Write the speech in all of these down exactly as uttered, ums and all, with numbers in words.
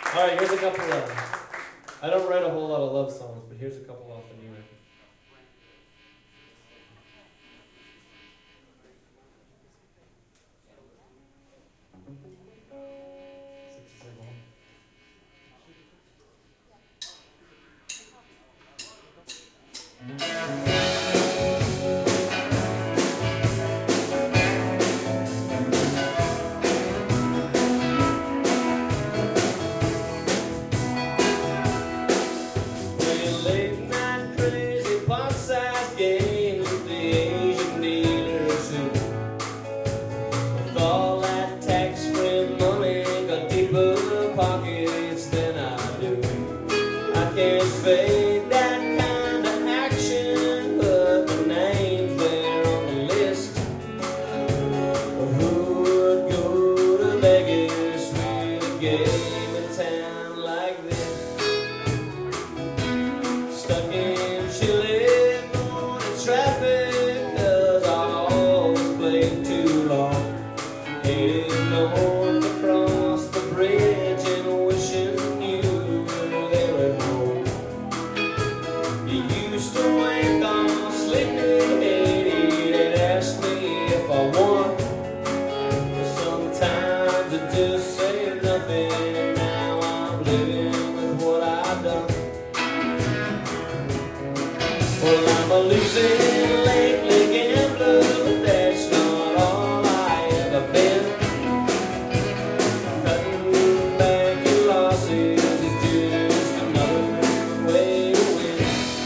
All right, here's a couple of. I don't write a whole lot of love songs, but here's a couple off the new record. Fade that kind of action, but the names there on the list who would go to Vegas with a game in town like this. Stuck in chilly morning traffic, cause I always played too long. Headed north across the bridge and wishing you were there at home. You used to wake on sleeping eighty and ask me if I won. Sometimes it just said nothing, and now I'm living with what I've done. Well, I'm a losing lately gambler, but that's not all I ever been. Cutting back your losses is just another way to win.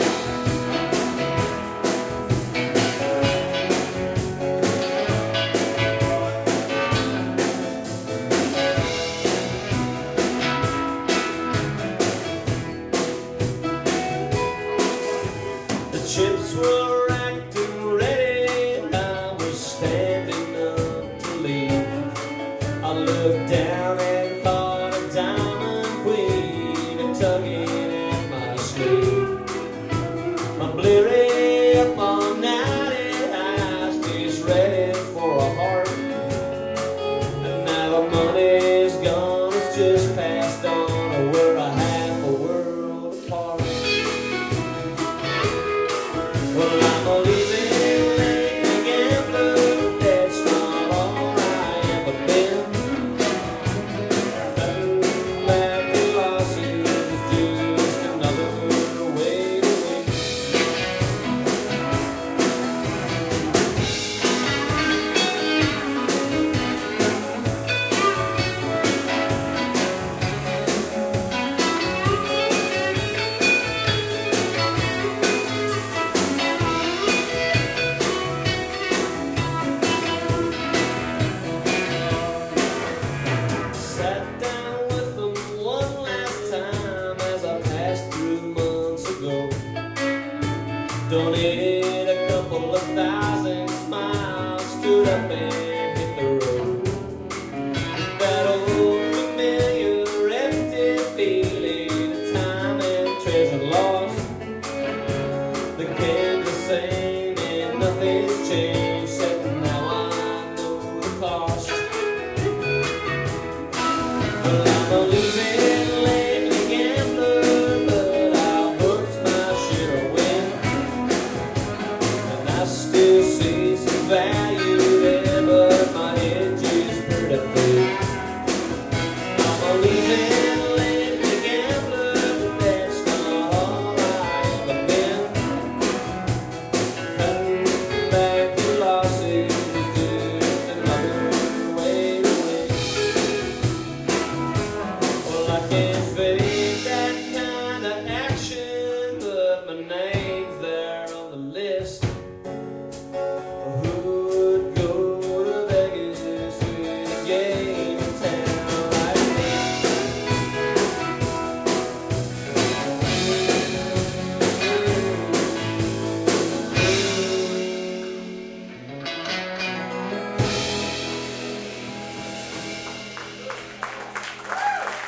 Chips were racked and ready, and I was standing up to leave. I looked down and caught a diamond queen and tugging at my sleeve. I'm bleary up all night and eyes just ready for a heart. And now the money's gone, it's just passed on, we're a half a world apart. Well, I'm a losing lately gambler, that's not all I ever been. Cutting back the losses is just another way to win. Sat down with them one last time as I passed through months ago. Donated a couple of thousand smiles, stood up and